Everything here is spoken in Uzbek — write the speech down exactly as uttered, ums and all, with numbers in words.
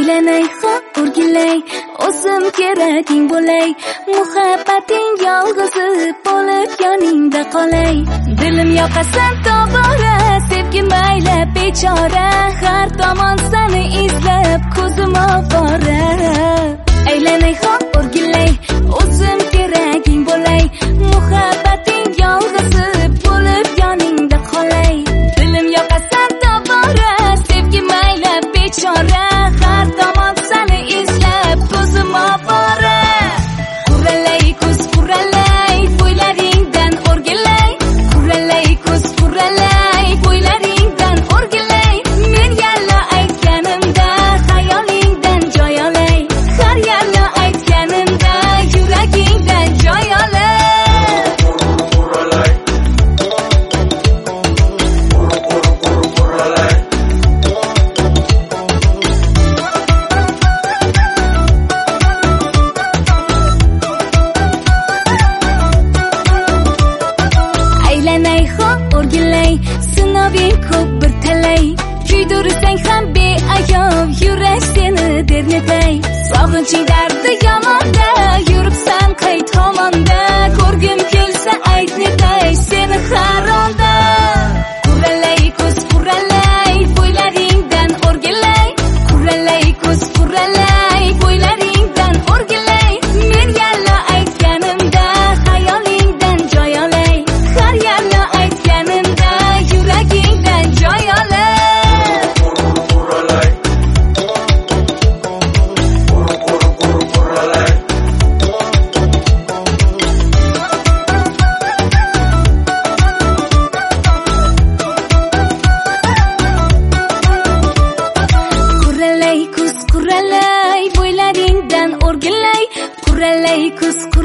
aylanay hop o'rgilay, o'zim keraging bo'lay, muhabbating yolg'izi bo'lib yoningda qolay. Dilim yoqasan tobora, sevgim baylab bechora, har tomon seni izlab ko'zim ovora. Aylanay hop o'rgilay, o'zim keraging bo'lay, muhabbating yolg'izi bo'lib yoningda qolay. Dilim yoqasan tobora, sevgim baylab bechora, har tomon seni izlab ko'zim ovora. Quralay ko'z quralay, bo'ylaringdan o'rgilay, quralay ko'z quralay, bo'ylaringdan o'rgilay. Men yalla aytganimda xayolingdan joy olay, har yalla aytganimda yuragingdan joy olay. Aylanay hop o'rgilay, sinoving ko'p bir talay, kuydirsang ham beayov, yurak seni dernetay. Sog'inching dardi yomonda, yuribsan qayt tomonda, ko'rgim kelsa ayt netay seni har onda. Quralay ko'z quralay, bo'ylaringdan o'rgilay, quralay ko'z quralay, bo'ylaringdan o'rgilay. Men yalla aytganimda xayolingdan joy olay, har yalla aytganimda yuragingdan joy olay. Quralay ko'z quralay, bo'ylaringdan o'rgilay, quralay ko'z